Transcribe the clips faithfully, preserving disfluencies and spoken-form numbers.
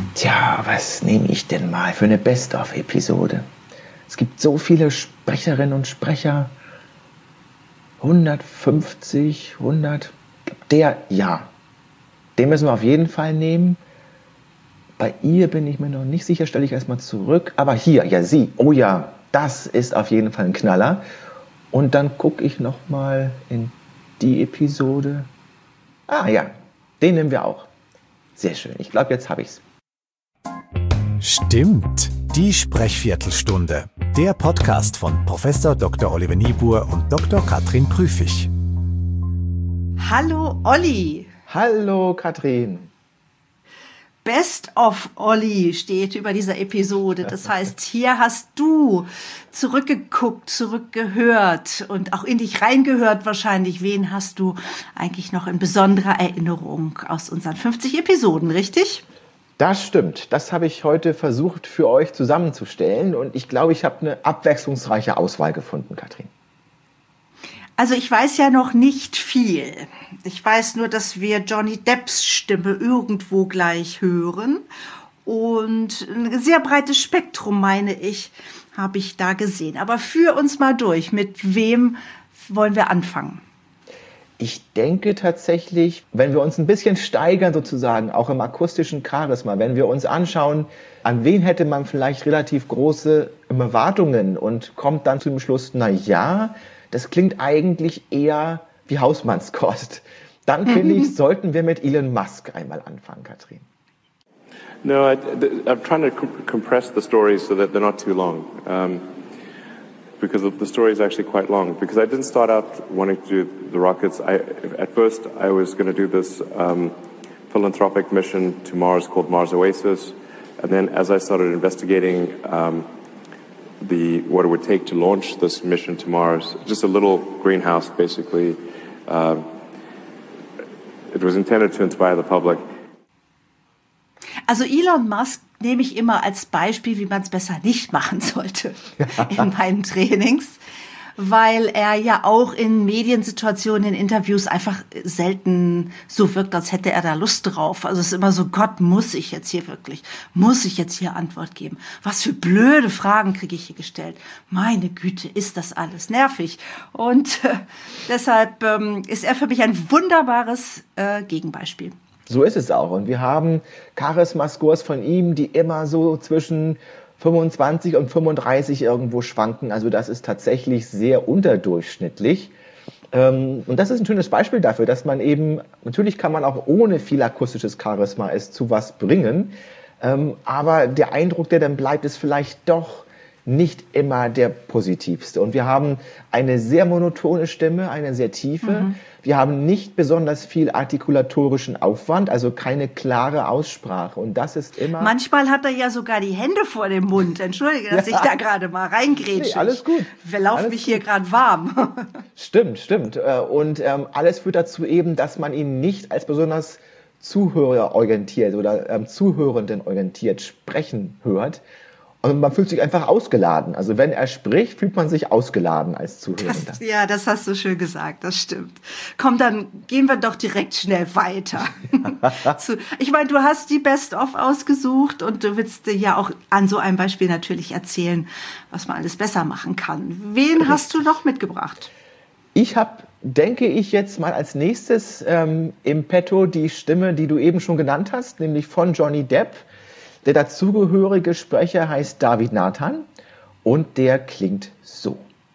Tja, was nehme ich denn mal für eine Best-of-Episode? Es gibt so viele Sprecherinnen und Sprecher. hundertfünfzig, hundert. Der, ja. Den müssen wir auf jeden Fall nehmen. Bei ihr bin ich mir noch nicht sicher, stelle ich erstmal zurück. Aber hier, ja, sie. Oh ja, das ist auf jeden Fall ein Knaller. Und dann gucke ich nochmal in die Episode. Ah ja, den nehmen wir auch. Sehr schön. Ich glaube, jetzt habe ich es. Stimmt, die Sprechviertelstunde. Der Podcast von Professor Doktor Oliver Niebuhr und Doktor Katrin Prüfig. Hallo Olli. Hallo Katrin. Best of Olli steht über dieser Episode. Das heißt, hier hast du zurückgeguckt, zurückgehört und auch in dich reingehört wahrscheinlich. Wen hast du eigentlich noch in besonderer Erinnerung aus unseren fünfzig Episoden, richtig? Das stimmt. Das habe ich heute versucht für euch zusammenzustellen und ich glaube, ich habe eine abwechslungsreiche Auswahl gefunden, Katrin. Also ich weiß ja noch nicht viel. Ich weiß nur, dass wir Johnny Depps Stimme irgendwo gleich hören. Und ein sehr breites Spektrum, meine ich, habe ich da gesehen. Aber führ uns mal durch. Mit wem wollen wir anfangen? Ich denke tatsächlich, wenn wir uns ein bisschen steigern sozusagen, auch im akustischen Charisma, wenn wir uns anschauen, an wen hätte man vielleicht relativ große Erwartungen und kommt dann zum Schluss, na ja, das klingt eigentlich eher wie Hausmannskost. Dann finde ich, sollten wir mit Elon Musk einmal anfangen, Katrin. No, I, I'm trying to compress the stories so that they're not too long. Um, because the story is actually quite long. Because I didn't start out wanting to do the rockets. I, at first, I was going to do this um, philanthropic mission to Mars called Mars Oasis. And then as I started investigating um, the what it would take to launch this mission to Mars, just a little greenhouse, basically. Uh, it was intended to inspire the public. Also Elon Musk nehme ich immer als Beispiel, wie man es besser nicht machen sollte in meinen Trainings, weil er ja auch in Mediensituationen, in Interviews einfach selten so wirkt, als hätte er da Lust drauf. Also es ist immer so, Gott, muss ich jetzt hier wirklich, muss ich jetzt hier Antwort geben? Was für blöde Fragen kriege ich hier gestellt? Meine Güte, ist das alles nervig. Und äh, deshalb ähm, ist er für mich ein wunderbares äh, Gegenbeispiel. So ist es auch. Und wir haben Charisma-Scores von ihm, die immer so zwischen fünfundzwanzig und fünfunddreißig irgendwo schwanken. Also das ist tatsächlich sehr unterdurchschnittlich. Und das ist ein schönes Beispiel dafür, dass man eben, natürlich kann man auch ohne viel akustisches Charisma es zu was bringen. Aber der Eindruck, der dann bleibt, ist vielleicht doch nicht immer der positivste. Und wir haben eine sehr monotone Stimme, eine sehr tiefe. Mhm. Wir haben nicht besonders viel artikulatorischen Aufwand, also keine klare Aussprache. Und das ist immer... Manchmal hat er ja sogar die Hände vor dem Mund. Entschuldige, dass ja. ich da gerade mal reingrätsche. Nee, alles gut. Wir laufen mich hier gerade warm. Stimmt, stimmt. Und ähm, alles führt dazu eben, dass man ihn nicht als besonders zuhörerorientiert oder ähm, zuhörendenorientiert sprechen hört. Und man fühlt sich einfach ausgeladen. Also wenn er spricht, fühlt man sich ausgeladen als Zuhörender. Das, ja, das hast du schön gesagt, das stimmt. Komm, dann gehen wir doch direkt schnell weiter. Ja. Ich meine, du hast die Best-of ausgesucht und du willst dir ja auch an so einem Beispiel natürlich erzählen, was man alles besser machen kann. Wen Richtig. Hast du noch mitgebracht? Ich habe, denke ich, jetzt mal als nächstes ähm, im Petto die Stimme, die du eben schon genannt hast, nämlich von Johnny Depp. Der dazugehörige Sprecher heißt David Nathan und der klingt so.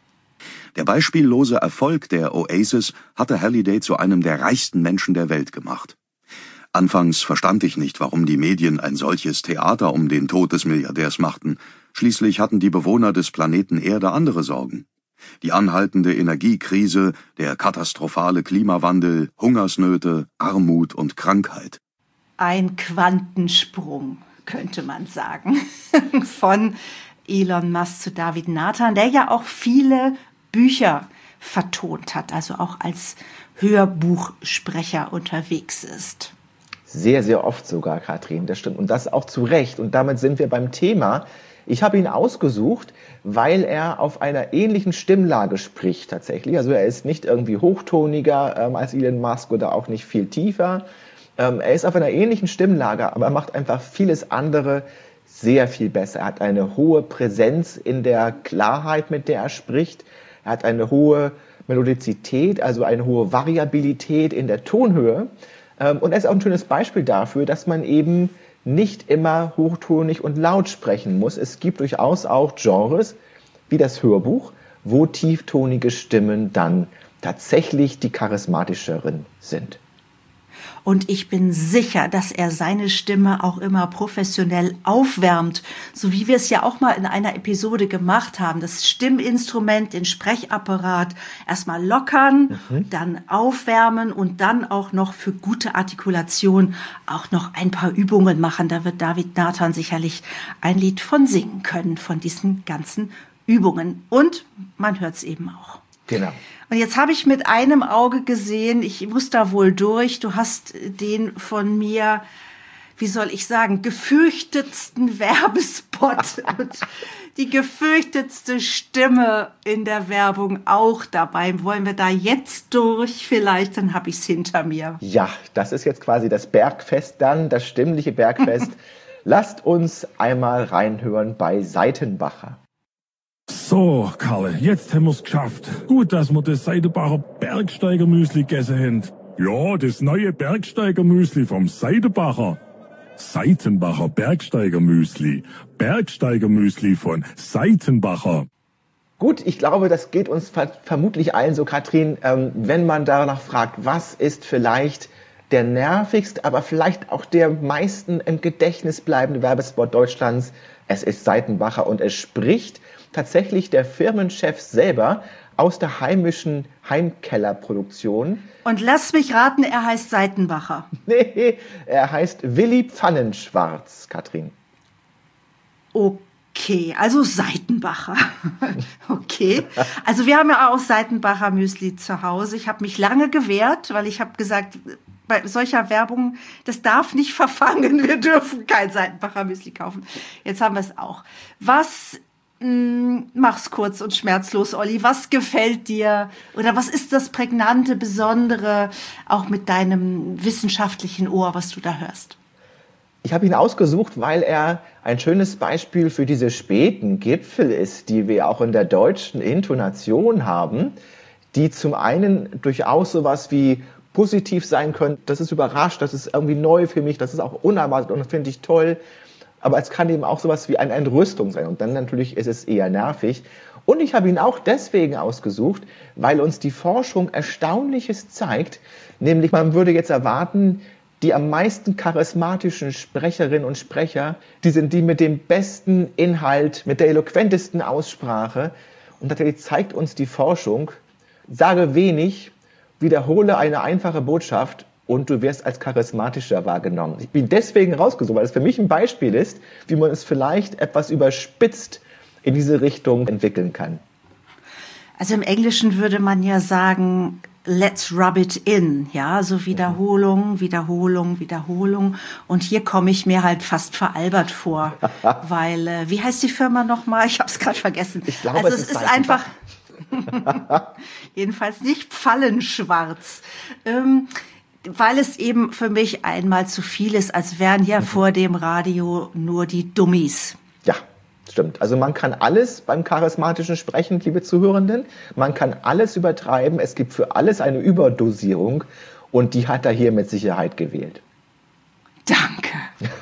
Der beispiellose Erfolg der Oasis hatte Halliday zu einem der reichsten Menschen der Welt gemacht. Anfangs verstand ich nicht, warum die Medien ein solches Theater um den Tod des Milliardärs machten. Schließlich hatten die Bewohner des Planeten Erde andere Sorgen. Die anhaltende Energiekrise, der katastrophale Klimawandel, Hungersnöte, Armut und Krankheit. Ein Quantensprung, könnte man sagen, von Elon Musk zu David Nathan, der ja auch viele Bücher vertont hat, also auch als Hörbuchsprecher unterwegs ist. Sehr, sehr oft sogar, Katrin, das stimmt. Und das auch zu Recht. Und damit sind wir beim Thema. Ich habe ihn ausgesucht, weil er auf einer ähnlichen Stimmlage spricht tatsächlich. Also er ist nicht irgendwie hochtoniger ähm, als Elon Musk oder auch nicht viel tiefer. Ähm, er ist auf einer ähnlichen Stimmlage, aber er macht einfach vieles andere sehr viel besser. Er hat eine hohe Präsenz in der Klarheit, mit der er spricht. Er hat eine hohe Melodizität, also eine hohe Variabilität in der Tonhöhe. Ähm, und er ist auch ein schönes Beispiel dafür, dass man eben nicht immer hochtonig und laut sprechen muss. Es gibt durchaus auch Genres, wie das Hörbuch, wo tieftonige Stimmen dann tatsächlich die charismatischeren sind. Und ich bin sicher, dass er seine Stimme auch immer professionell aufwärmt, so wie wir es ja auch mal in einer Episode gemacht haben. Das Stimminstrument, den Sprechapparat erstmal lockern, mhm. dann aufwärmen und dann auch noch für gute Artikulation auch noch ein paar Übungen machen. Da wird David Nathan sicherlich ein Lied von singen können, von diesen ganzen Übungen. Und man hört es eben auch. Genau. Und jetzt habe ich mit einem Auge gesehen, ich muss da wohl durch, du hast den von mir, wie soll ich sagen, gefürchtetsten Werbespot und die gefürchtetste Stimme in der Werbung auch dabei. Wollen wir da jetzt durch vielleicht, dann habe ich es hinter mir. Ja, das ist jetzt quasi das Bergfest dann, das stimmliche Bergfest. Lasst uns einmal reinhören bei Seitenbacher. So, Karle, jetzt haben wir's geschafft. Gut, dass wir das Seitenbacher Bergsteigermüsli gegessen haben. Ja, das neue Bergsteigermüsli vom Seitenbacher. Seitenbacher Bergsteigermüsli. Bergsteigermüsli von Seitenbacher. Gut, ich glaube, das geht uns ver- vermutlich allen so, Katrin, ähm, wenn man danach fragt, was ist vielleicht der nervigste, aber vielleicht auch der meisten im Gedächtnis bleibende Werbespot Deutschlands. Es ist Seitenbacher und es spricht tatsächlich der Firmenchef selber aus der heimischen Heimkellerproduktion. Und lass mich raten, er heißt Seitenbacher. Nee, er heißt Willi Pfannenschwarz, Katrin. Okay, also Seitenbacher. Okay, also wir haben ja auch Seitenbacher Müsli zu Hause. Ich habe mich lange gewehrt, weil ich habe gesagt, bei solcher Werbung, das darf nicht verfangen. Wir dürfen kein Seitenbacher Müsli kaufen. Jetzt haben wir es auch. Was Mach's kurz und schmerzlos, Olli. Was gefällt dir oder was ist das prägnante, Besondere auch mit deinem wissenschaftlichen Ohr, was du da hörst? Ich habe ihn ausgesucht, weil er ein schönes Beispiel für diese späten Gipfel ist, die wir auch in der deutschen Intonation haben, die zum einen durchaus sowas wie positiv sein können. Das ist überrascht, das ist irgendwie neu für mich, das ist auch unerwartet und das finde ich toll. Aber es kann eben auch sowas wie eine Entrüstung sein. Und dann natürlich ist es eher nervig. Und ich habe ihn auch deswegen ausgesucht, weil uns die Forschung Erstaunliches zeigt. Nämlich, man würde jetzt erwarten, die am meisten charismatischen Sprecherinnen und Sprecher, die sind die mit dem besten Inhalt, mit der eloquentesten Aussprache. Und natürlich zeigt uns die Forschung, sage wenig, wiederhole eine einfache Botschaft, und du wirst als charismatischer wahrgenommen. Ich bin deswegen rausgesucht, weil es für mich ein Beispiel ist, wie man es vielleicht etwas überspitzt in diese Richtung entwickeln kann. Also im Englischen würde man ja sagen, let's rub it in, ja, so Wiederholung, Wiederholung, Wiederholung. Und hier komme ich mir halt fast veralbert vor, weil, äh, wie heißt die Firma nochmal? Ich habe es gerade vergessen. Ich glaube, also es, es ist, ist einfach, jedenfalls nicht Pfallenschwarz. Ähm, Weil es eben für mich einmal zu viel ist, als wären hier mhm. vor dem Radio nur die Dummies. Ja, stimmt. Also man kann alles beim charismatischen Sprechen, liebe Zuhörenden, man kann alles übertreiben. Es gibt für alles eine Überdosierung und die hat er hier mit Sicherheit gewählt. Danke.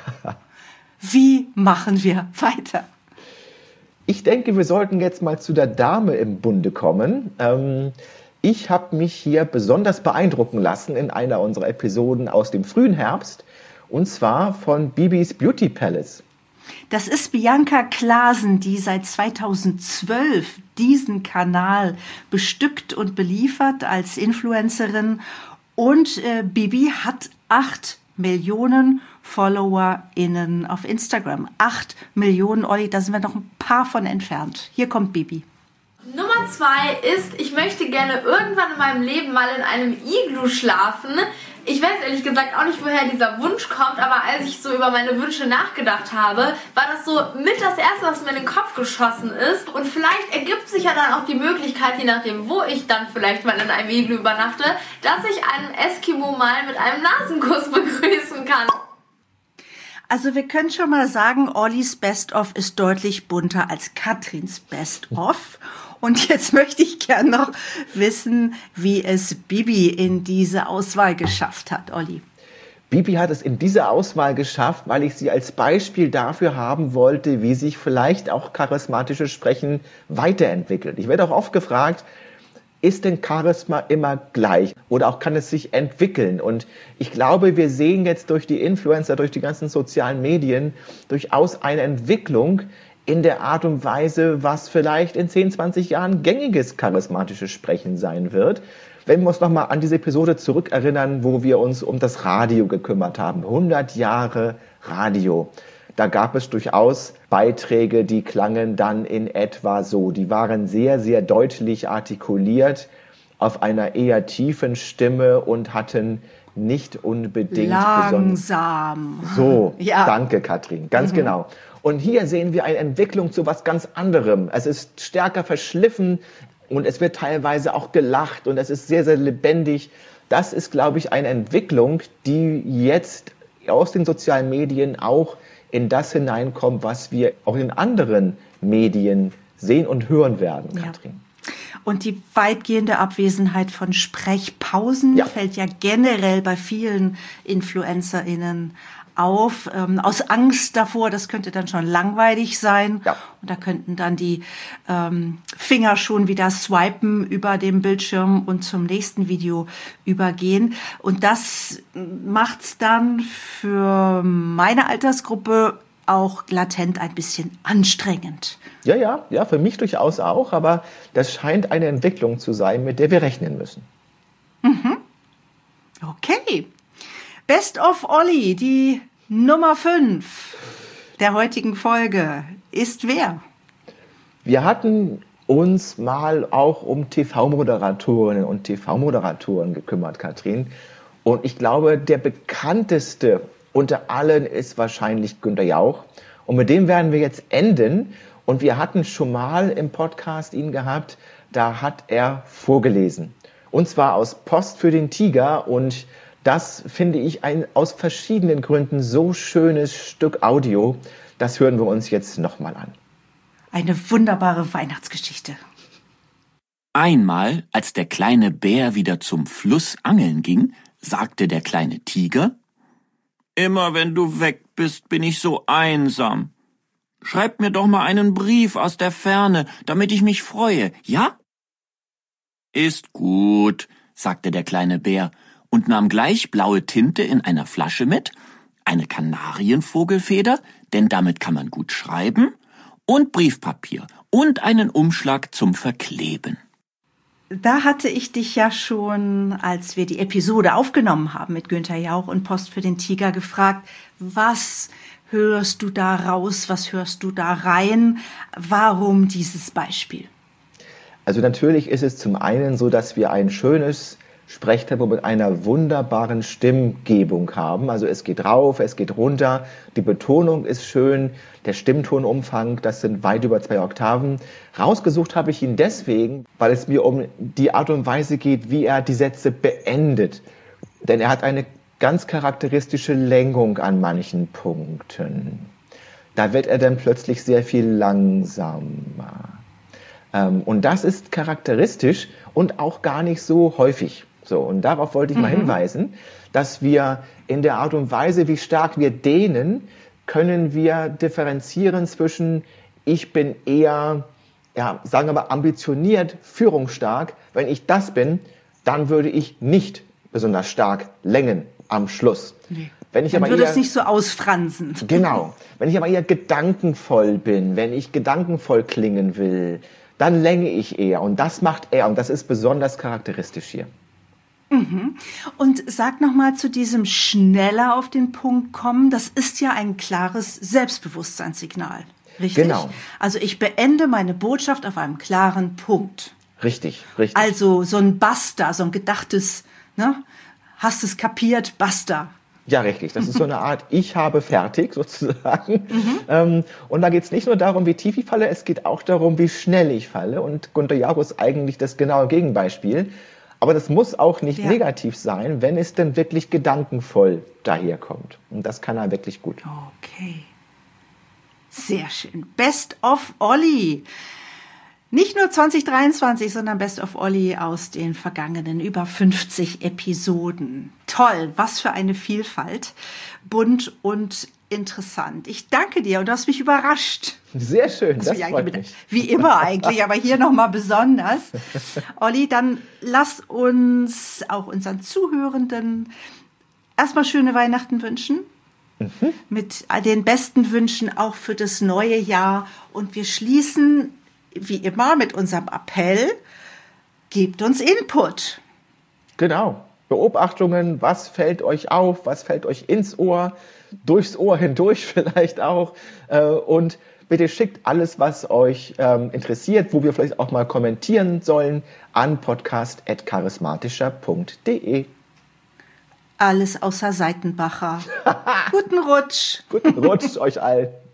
Wie machen wir weiter? Ich denke, wir sollten jetzt mal zu der Dame im Bunde kommen. Ähm, Ich habe mich hier besonders beeindrucken lassen in einer unserer Episoden aus dem frühen Herbst, und zwar von Bibis Beauty Palace. Das ist Bianca Klaasen, die seit zweitausendzwölf diesen Kanal bestückt und beliefert als Influencerin. Und äh, Bibi hat acht Millionen FollowerInnen auf Instagram. Acht Millionen, Olli, da sind wir noch ein paar von entfernt. Hier kommt Bibi. Nummer zwei ist, ich möchte gerne irgendwann in meinem Leben mal in einem Iglu schlafen. Ich weiß ehrlich gesagt auch nicht, woher dieser Wunsch kommt, aber als ich so über meine Wünsche nachgedacht habe, war das so mit das Erste, was mir in den Kopf geschossen ist. Und vielleicht ergibt sich ja dann auch die Möglichkeit, je nachdem, wo ich dann vielleicht mal in einem Iglu übernachte, dass ich einen Eskimo mal mit einem Nasenkuss begrüßen kann. Also wir können schon mal sagen, Ollis Best-of ist deutlich bunter als Katrins Best-of. Und jetzt möchte ich gern noch wissen, wie es Bibi in diese Auswahl geschafft hat, Olli. Bibi hat es in diese Auswahl geschafft, weil ich sie als Beispiel dafür haben wollte, wie sich vielleicht auch charismatisches Sprechen weiterentwickelt. Ich werde auch oft gefragt, ist denn Charisma immer gleich oder auch kann es sich entwickeln? Und ich glaube, wir sehen jetzt durch die Influencer, durch die ganzen sozialen Medien durchaus eine Entwicklung in der Art und Weise, was vielleicht in zehn, zwanzig Jahren gängiges charismatisches Sprechen sein wird. Wenn wir uns nochmal an diese Episode zurückerinnern, wo wir uns um das Radio gekümmert haben, hundert Jahre Radio. Da gab es durchaus Beiträge, die klangen dann in etwa so. Die waren sehr, sehr deutlich artikuliert, auf einer eher tiefen Stimme und hatten nicht unbedingt langsam. So, ja. Danke, Katrin, ganz mhm. genau. Und hier sehen wir eine Entwicklung zu was ganz anderem. Es ist stärker verschliffen und es wird teilweise auch gelacht und es ist sehr, sehr lebendig. Das ist, glaube ich, eine Entwicklung, die jetzt aus den sozialen Medien auch in das hineinkommt, was wir auch in anderen Medien sehen und hören werden, Katrin. Ja. Und die weitgehende Abwesenheit von Sprechpausen ja. fällt ja generell bei vielen InfluencerInnen auf, ähm, aus Angst davor, das könnte dann schon langweilig sein. Ja. Und da könnten dann die ähm, Finger schon wieder swipen über dem Bildschirm und zum nächsten Video übergehen. Und das macht's dann für meine Altersgruppe auch latent ein bisschen anstrengend. Ja, ja, ja, für mich durchaus auch, aber das scheint eine Entwicklung zu sein, mit der wir rechnen müssen. Mhm. Okay. Best of Olli, die Nummer fünf der heutigen Folge, ist wer? Wir hatten uns mal auch um T V-Moderatorinnen und T V-Moderatoren gekümmert, Katrin. Und ich glaube, der bekannteste unter allen ist wahrscheinlich Günther Jauch. Und mit dem werden wir jetzt enden. Und wir hatten schon mal im Podcast ihn gehabt, da hat er vorgelesen. Und zwar aus Post für den Tiger. Und das finde ich ein aus verschiedenen Gründen so schönes Stück Audio. Das hören wir uns jetzt nochmal an. Eine wunderbare Weihnachtsgeschichte. Einmal, als der kleine Bär wieder zum Fluss angeln ging, sagte der kleine Tiger: »Immer wenn du weg bist, bin ich so einsam. Schreib mir doch mal einen Brief aus der Ferne, damit ich mich freue, ja?« »Ist gut«, sagte der kleine Bär und nahm gleich blaue Tinte in einer Flasche mit, eine Kanarienvogelfeder, denn damit kann man gut schreiben, und Briefpapier und einen Umschlag zum Verkleben. Da hatte ich dich ja schon, als wir die Episode aufgenommen haben mit Günther Jauch und Post für den Tiger, gefragt, was hörst du da raus, was hörst du da rein, warum dieses Beispiel? Also natürlich ist es zum einen so, dass wir ein schönes Sprechtempo mit einer wunderbaren Stimmgebung haben. Also es geht rauf, es geht runter, die Betonung ist schön, der Stimmtonumfang, das sind weit über zwei Oktaven. Rausgesucht habe ich ihn deswegen, weil es mir um die Art und Weise geht, wie er die Sätze beendet. Denn er hat eine ganz charakteristische Lenkung an manchen Punkten. Da wird er dann plötzlich sehr viel langsamer. Und das ist charakteristisch und auch gar nicht so häufig. So, und darauf wollte ich mal mhm. hinweisen, dass wir in der Art und Weise, wie stark wir dehnen, können wir differenzieren zwischen ich bin eher, ja, sagen wir mal, ambitioniert, führungsstark. Wenn ich das bin, dann würde ich nicht besonders stark längen am Schluss. Nee. Wenn ich dann aber würde eher, es nicht so ausfransen. Genau. Wenn ich aber eher gedankenvoll bin, wenn ich gedankenvoll klingen will, dann länge ich eher. Und das macht er. Und das ist besonders charakteristisch hier. Mhm. Und sag nochmal zu diesem schneller auf den Punkt kommen. Das ist ja ein klares Selbstbewusstseinssignal. Richtig? Genau. Also ich beende meine Botschaft auf einem klaren Punkt. Richtig, richtig. Also so ein Basta, so ein gedachtes, ne? hast es kapiert, basta. Ja, richtig. Das ist so eine Art Ich habe fertig sozusagen. Mhm. Ähm, und da geht es nicht nur darum, wie tief ich falle, es geht auch darum, wie schnell ich falle. Und Günter Jauch ist eigentlich das genaue Gegenbeispiel. Aber das muss auch nicht ja. negativ sein, wenn es denn wirklich gedankenvoll daherkommt. Und das kann er wirklich gut. Okay. Sehr schön. Best of Olli. Nicht nur zwanzig dreiundzwanzig, sondern Best of Olli aus den vergangenen über fünfzig Episoden. Toll, was für eine Vielfalt. Bunt und interessant. Ich danke dir und du hast mich überrascht. Sehr schön, das also freut wie, mich. Wie immer eigentlich, aber hier nochmal besonders. Olli, dann lass uns auch unseren Zuhörenden erstmal schöne Weihnachten wünschen. Mhm. Mit den besten Wünschen auch für das neue Jahr. Und wir schließen wie immer mit unserem Appell, gebt uns Input. Genau. Beobachtungen, was fällt euch auf, was fällt euch ins Ohr, durchs Ohr hindurch vielleicht auch. Und bitte schickt alles, was euch interessiert, wo wir vielleicht auch mal kommentieren sollen, an podcast at charismatischer punkt de. Alles außer Seitenbacher. Guten Rutsch. Guten Rutsch euch allen.